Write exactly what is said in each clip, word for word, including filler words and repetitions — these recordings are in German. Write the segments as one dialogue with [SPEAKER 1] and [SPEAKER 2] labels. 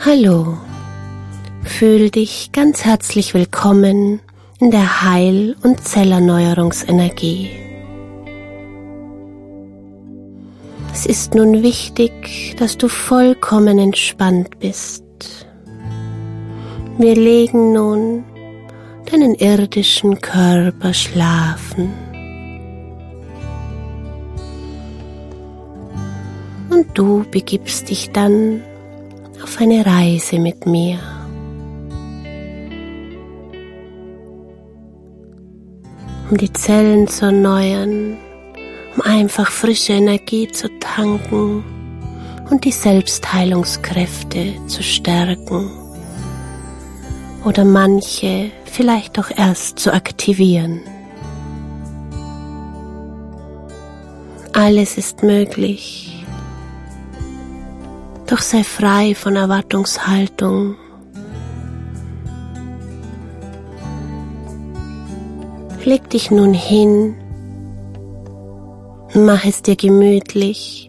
[SPEAKER 1] Hallo, fühl dich ganz herzlich willkommen in der Heil- und Zellerneuerungsenergie. Es ist nun wichtig, dass du vollkommen entspannt bist. Wir legen nun deinen irdischen Körper schlafen. Und du begibst dich dann auf eine Reise mit mir. Um die Zellen zu erneuern, um einfach frische Energie zu tanken und die Selbstheilungskräfte zu stärken oder manche vielleicht auch erst zu aktivieren. Alles ist möglich. Doch sei frei von Erwartungshaltung. Leg dich nun hin, mach es dir gemütlich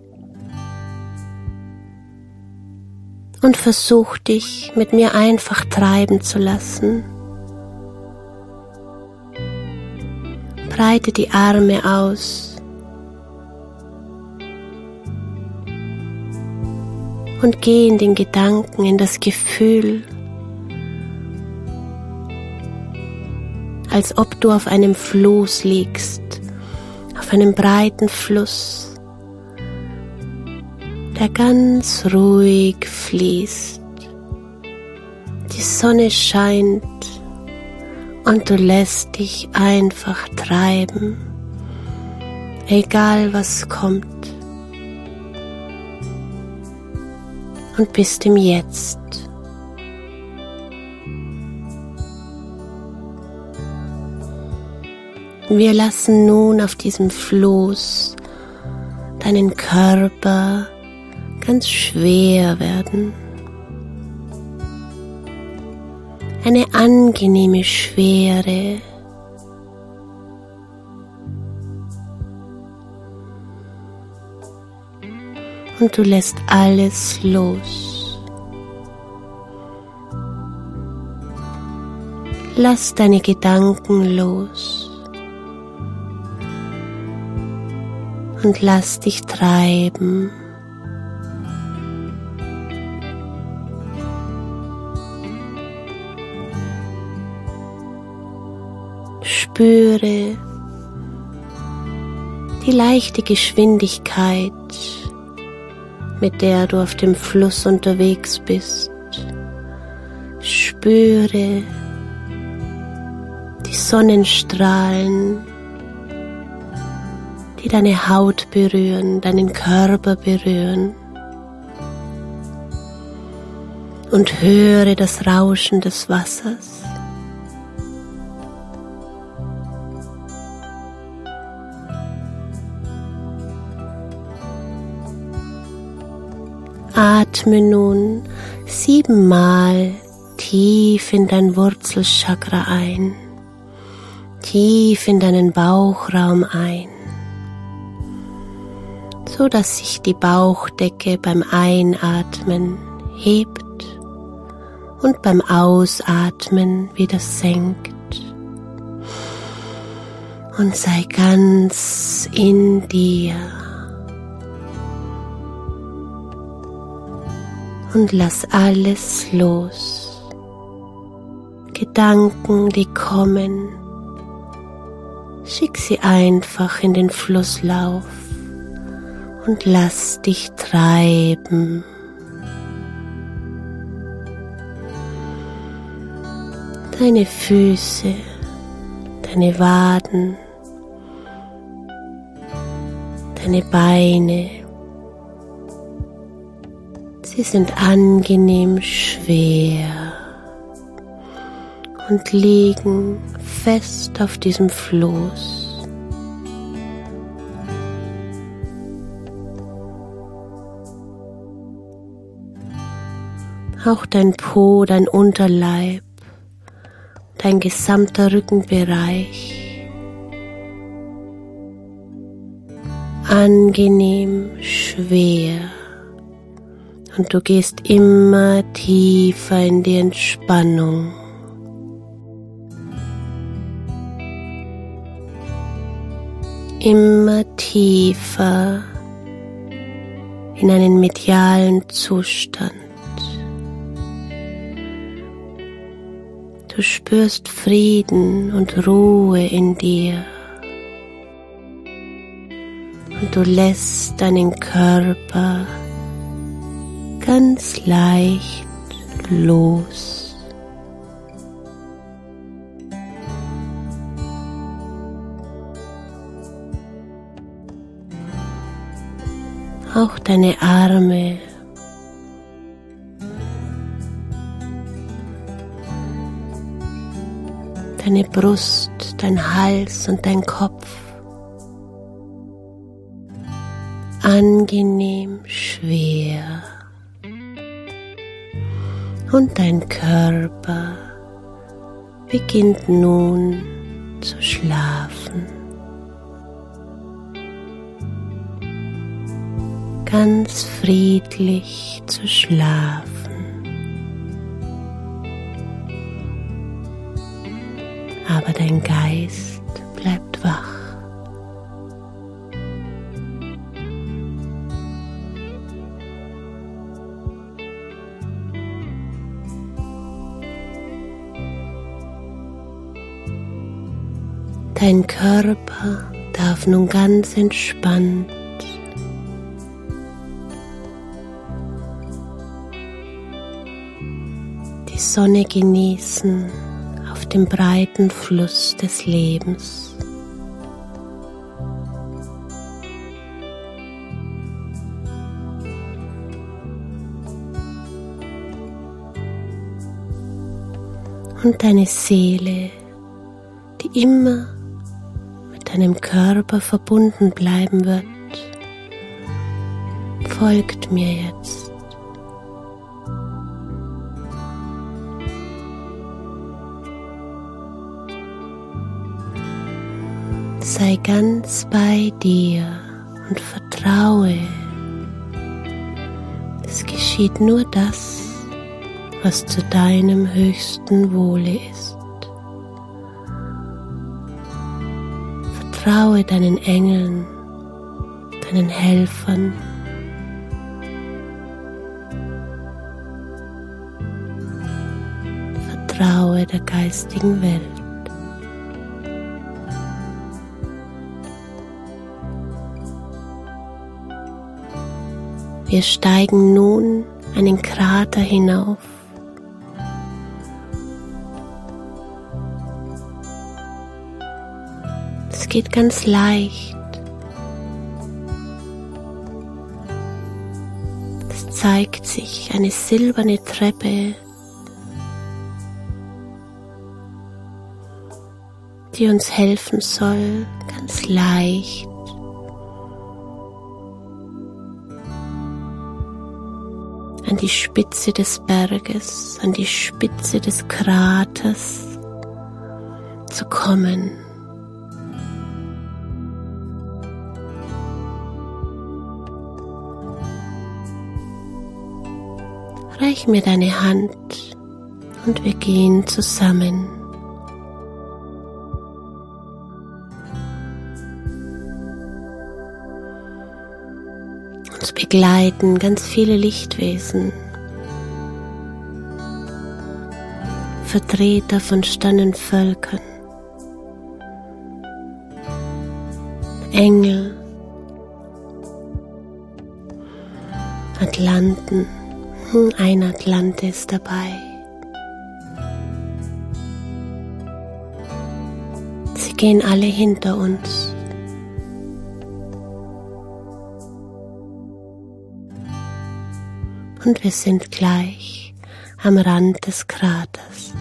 [SPEAKER 1] und versuch dich mit mir einfach treiben zu lassen. Breite die Arme aus. Und geh in den Gedanken, in das Gefühl, als ob du auf einem Floß liegst, auf einem breiten Fluss, der ganz ruhig fließt. Die Sonne scheint und du lässt dich einfach treiben, egal was kommt. Und bist im Jetzt. Wir lassen nun auf diesem Floß deinen Körper ganz schwer werden. Eine angenehme Schwere. Und du lässt alles los. Lass deine Gedanken los. Und lass dich treiben. Spüre die leichte Geschwindigkeit, mit der du auf dem Fluss unterwegs bist. Spüre die Sonnenstrahlen, die deine Haut berühren, deinen Körper berühren. Und höre das Rauschen des Wassers. Atme nun siebenmal tief in dein Wurzelchakra ein, tief in deinen Bauchraum ein, so dass sich die Bauchdecke beim Einatmen hebt und beim Ausatmen wieder senkt. Und sei ganz in dir. Und lass alles los. Gedanken, die kommen, schick sie einfach in den Flusslauf und lass dich treiben. Deine Füße, deine Waden, deine Beine, sie sind angenehm schwer und liegen fest auf diesem Floß. Auch dein Po, dein Unterleib, dein gesamter Rückenbereich, angenehm schwer Und du gehst immer tiefer in die Entspannung. Immer tiefer in einen medialen Zustand. Du spürst Frieden und Ruhe in dir. Und du lässt deinen Körper ganz leicht los. Auch deine Arme, deine Brust, dein Hals und dein Kopf angenehm schwer. Und dein Körper beginnt nun zu schlafen. Ganz friedlich zu schlafen. Aber dein Geist bleibt wach. Dein Körper darf nun ganz entspannt die Sonne genießen auf dem breiten Fluss des Lebens. Und deine Seele, die immer mit deinem Körper verbunden bleiben wird, folgt mir jetzt. Sei ganz bei dir und vertraue. Es geschieht nur das, was zu deinem höchsten Wohle ist. Vertraue deinen Engeln, deinen Helfern. Vertraue der geistigen Welt. Wir steigen nun einen Krater hinauf. Es geht ganz leicht. Es zeigt sich eine silberne Treppe, die uns helfen soll, ganz leicht an die Spitze des Berges, an die Spitze des Kraters zu kommen. Reich mir deine Hand und wir gehen zusammen. Uns begleiten ganz viele Lichtwesen, Vertreter von Sternenvölkern, Engel, Atlanten, ein Atlante ist dabei. Sie gehen alle hinter uns. Und wir sind gleich am Rand des Kraters.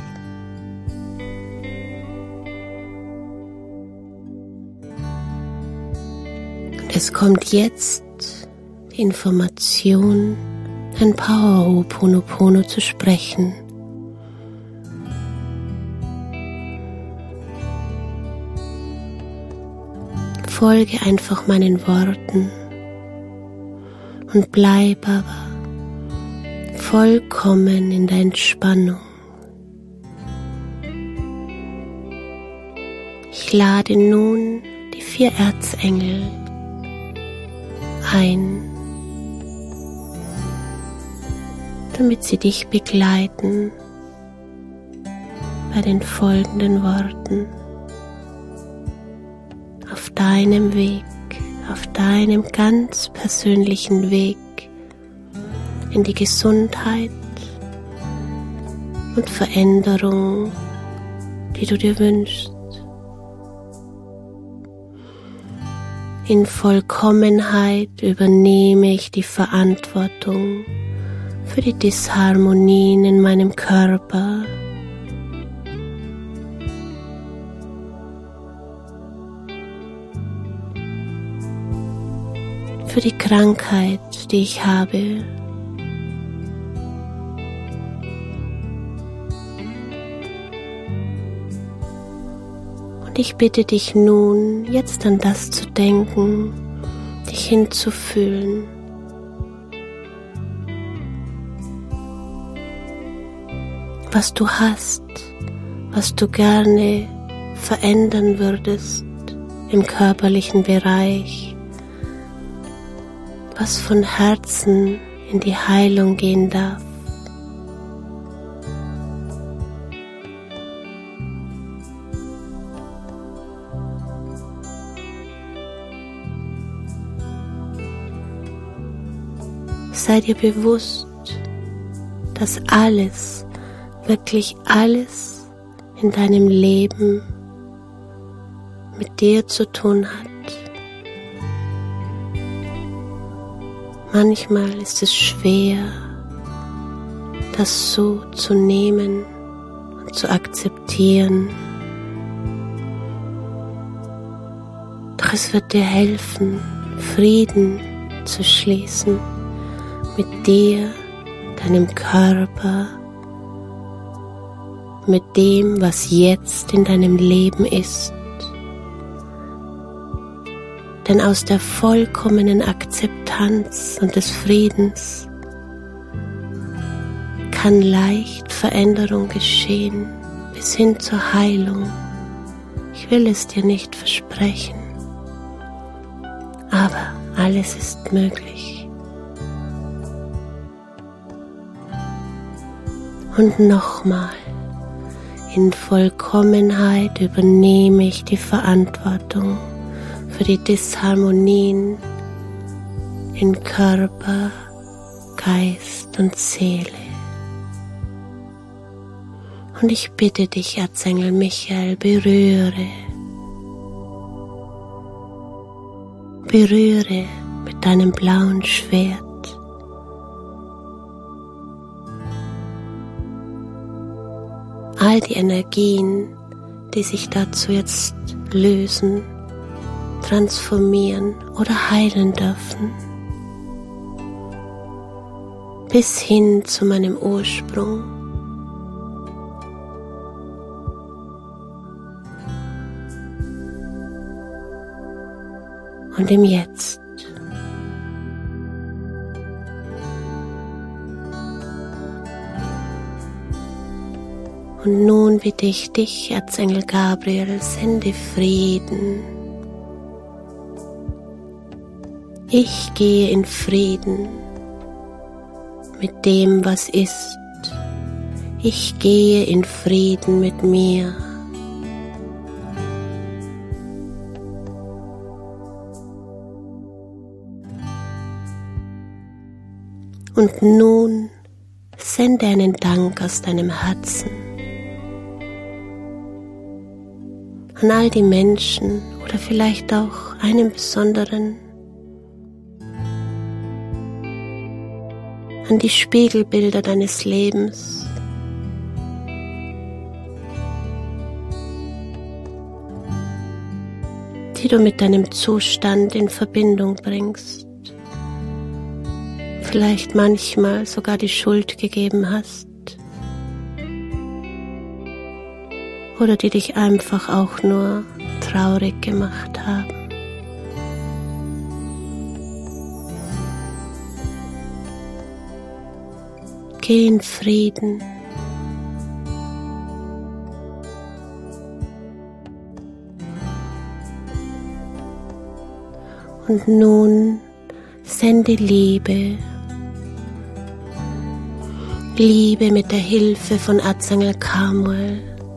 [SPEAKER 1] Und es kommt jetzt die Information, ein Power Ho'oponopono zu sprechen. Folge einfach meinen Worten und bleib aber vollkommen in der Entspannung. Ich lade nun die vier Erzengel ein, damit sie dich begleiten bei den folgenden Worten. Auf deinem Weg, auf deinem ganz persönlichen Weg in die Gesundheit und Veränderung, die du dir wünschst. In Vollkommenheit übernehme ich die Verantwortung für die Disharmonien in meinem Körper. Für die Krankheit, die ich habe. Und ich bitte dich nun, jetzt an das zu denken, dich hinzufühlen. Was du hast, was du gerne verändern würdest im körperlichen Bereich, was von Herzen in die Heilung gehen darf. Sei dir bewusst, dass alles, wirklich alles in deinem Leben mit dir zu tun hat. Manchmal ist es schwer, das so zu nehmen und zu akzeptieren. Doch es wird dir helfen, Frieden zu schließen mit dir, deinem Körper, mit dem, was jetzt in deinem Leben ist. Denn aus der vollkommenen Akzeptanz und des Friedens kann leicht Veränderung geschehen, bis hin zur Heilung. Ich will es dir nicht versprechen, aber alles ist möglich. Und nochmal, in Vollkommenheit übernehme ich die Verantwortung für die Disharmonien in Körper, Geist und Seele. Und ich bitte dich, Erzengel Michael, berühre, berühre mit deinem blauen Schwert all die Energien, die sich dazu jetzt lösen, transformieren oder heilen dürfen, bis hin zu meinem Ursprung. Und im Jetzt. Und nun bitte ich dich, Erzengel Gabriel, sende Frieden. Ich gehe in Frieden mit dem, was ist. Ich gehe in Frieden mit mir. Und nun sende einen Dank aus deinem Herzen an all die Menschen oder vielleicht auch einen besonderen, an die Spiegelbilder deines Lebens, die du mit deinem Zustand in Verbindung bringst, vielleicht manchmal sogar die Schuld gegeben hast oder die dich einfach auch nur traurig gemacht haben. Geh in Frieden. Und nun sende Liebe. Liebe mit der Hilfe von Erzengel Chamuel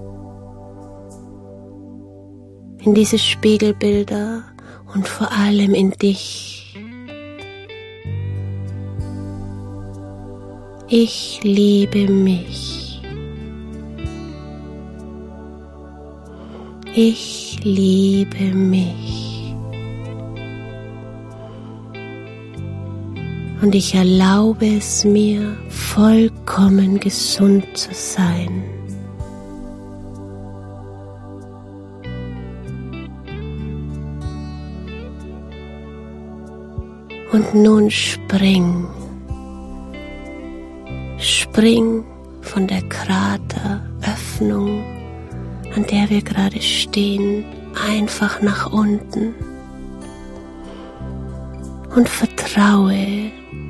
[SPEAKER 1] in diese Spiegelbilder und vor allem in dich. Ich liebe mich. Ich liebe mich. Und ich erlaube es mir, vollkommen gesund zu sein. Und nun spring, spring von der Krateröffnung, an der wir gerade stehen, einfach nach unten und vertraue,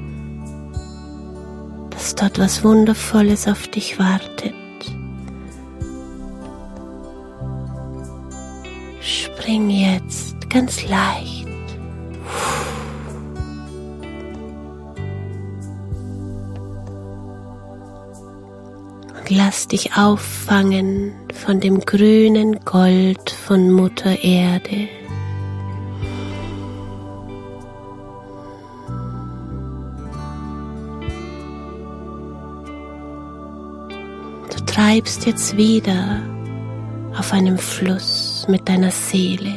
[SPEAKER 1] dass dort was Wundervolles auf dich wartet. Spring jetzt ganz leicht. Und lass dich auffangen von dem grünen Gold von Mutter Erde. Du treibst jetzt wieder auf einem Fluss mit deiner Seele.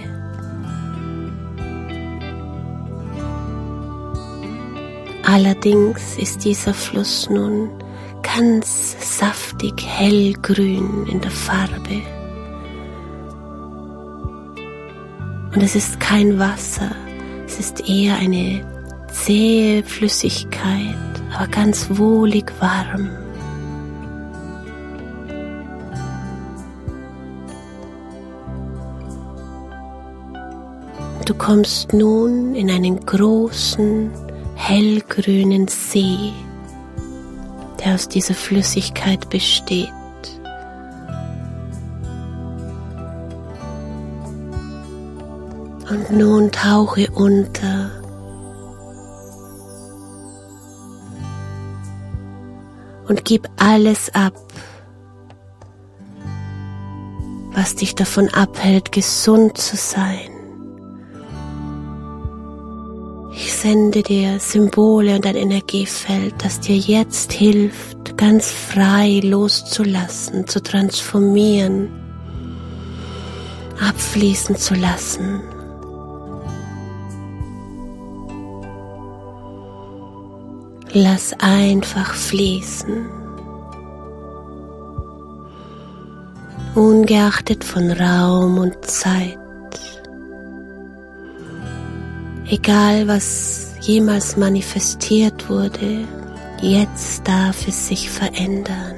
[SPEAKER 1] Allerdings ist dieser Fluss nun ganz saftig hellgrün in der Farbe. Und es ist kein Wasser, es ist eher eine zähe Flüssigkeit, aber ganz wohlig warm. Du kommst nun in einen großen, hellgrünen See, der aus dieser Flüssigkeit besteht. Und nun tauche unter und gib alles ab, was dich davon abhält, gesund zu sein. Ich sende dir Symbole und ein Energiefeld, das dir jetzt hilft, ganz frei loszulassen, zu transformieren, abfließen zu lassen. Lass einfach fließen, ungeachtet von Raum und Zeit. Egal, was jemals manifestiert wurde, jetzt darf es sich verändern.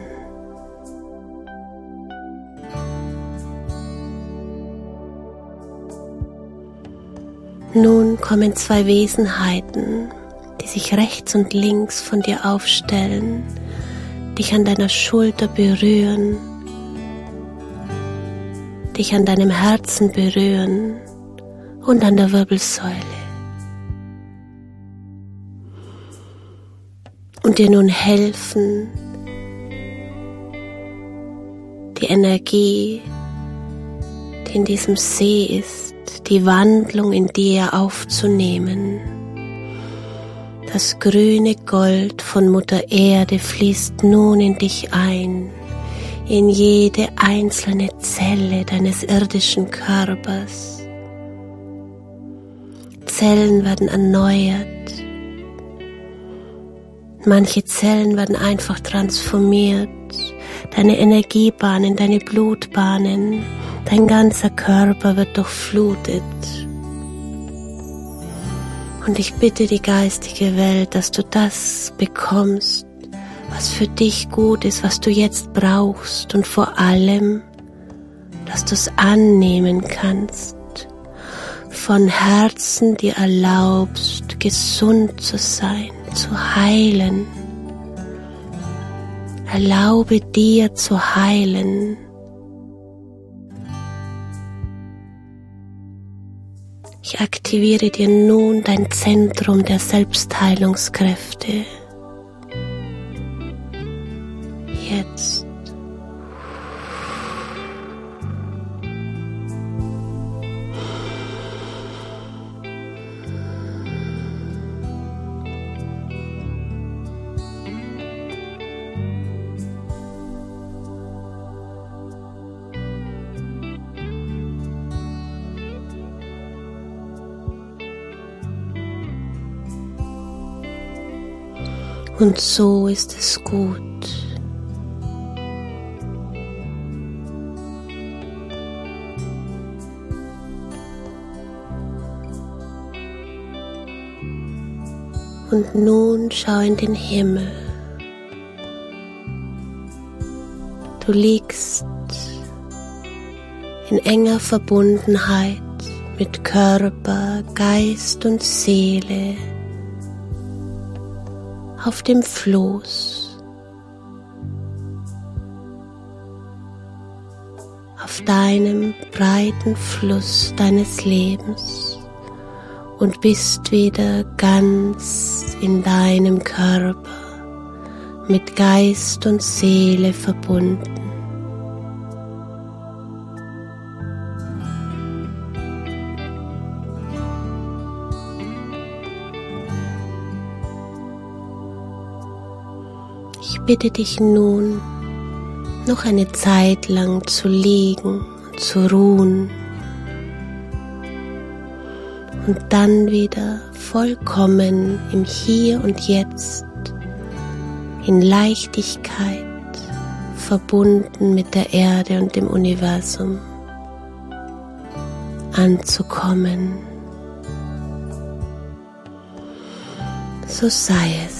[SPEAKER 1] Nun kommen zwei Wesenheiten, die sich rechts und links von dir aufstellen, dich an deiner Schulter berühren, dich an deinem Herzen berühren und an der Wirbelsäule. Und dir nun helfen, die Energie, die in diesem See ist, die Wandlung in dir aufzunehmen. Das grüne Gold von Mutter Erde fließt nun in dich ein, in jede einzelne Zelle deines irdischen Körpers. Zellen werden erneuert. Manche Zellen werden einfach transformiert, deine Energiebahnen, deine Blutbahnen, dein ganzer Körper wird durchflutet. Und ich bitte die geistige Welt, dass du das bekommst, was für dich gut ist, was du jetzt brauchst und vor allem, dass du es annehmen kannst, von Herzen dir erlaubst, gesund zu sein, zu heilen, Erlaube dir zu heilen. Ich aktiviere dir nun dein Zentrum der Selbstheilungskräfte. Jetzt. Und so ist es gut. Und nun schau in den Himmel. Du liegst in enger Verbundenheit mit Körper, Geist und Seele auf dem Floß, auf deinem breiten Fluss deines Lebens und bist wieder ganz in deinem Körper mit Geist und Seele verbunden. Ich bitte dich nun, noch eine Zeit lang zu liegen und zu ruhen und dann wieder vollkommen im Hier und Jetzt, in Leichtigkeit, verbunden mit der Erde und dem Universum, anzukommen. So sei es.